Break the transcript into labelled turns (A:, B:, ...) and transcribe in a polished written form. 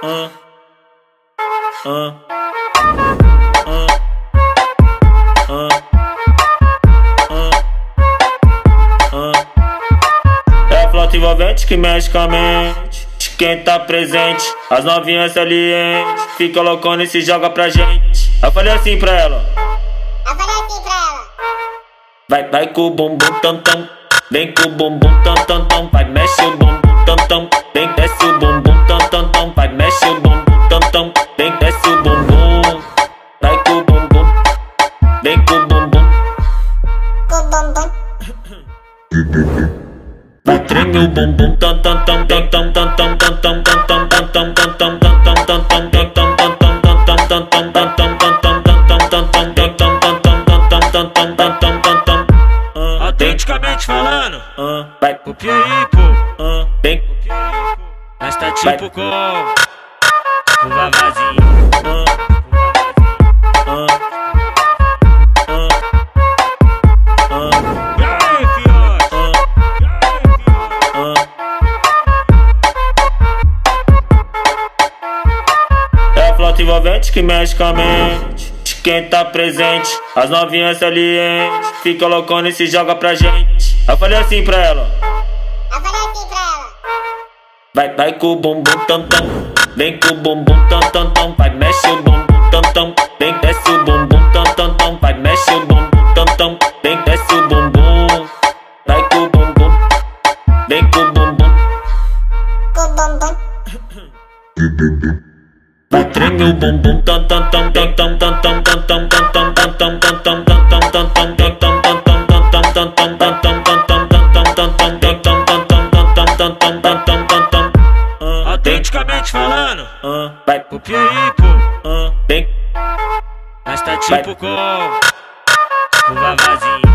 A: É a flauta envolvente que mexe com a mente de quem tá presente. As novinhas salientes fica loucona e se joga pra gente. Eu falei assim pra ela. Vai com o bumbum tam tam, vem com o bumbum tam tam tam, vai mexe o bumbum tam tam, vem desce o bumbum tam tam tam, vai mexe o bumbum tam tam, vem desce o bumbum, vai com o bumbum, vem com o bumbum, vai treme o bumbum tam tam tam tam tam tam tam tam tam tam tam tam tam tam tam tam tam
B: autenticamente falando,
A: vai
B: o Pieripo,
A: vem,
B: nós tá tipo com o Vavazinho.
A: É a flauta envolvente que mexe com a mente de quem tá presente. As novinhas salientes fica loucona e se joga pra gente. Eu falei assim pra ela. Vai com o bumbum tam tam, vem com o bumbum tam tam tam, vai mexe o bumbum tam tam, vem desce o bumbum tam tam tam, vai mexe o bumbum tam tam, vem desce o bumbum, vai com o bumbum, vem com o bumbum, vai treme o bumbum tam tam tam tam tam tam tam tam tam tam tam tam tam tam tam tam tam tam
B: Autenticamente falando,
A: vai
B: o Pieripo,
A: vem,
B: nós tá tipo com o Vavazinho.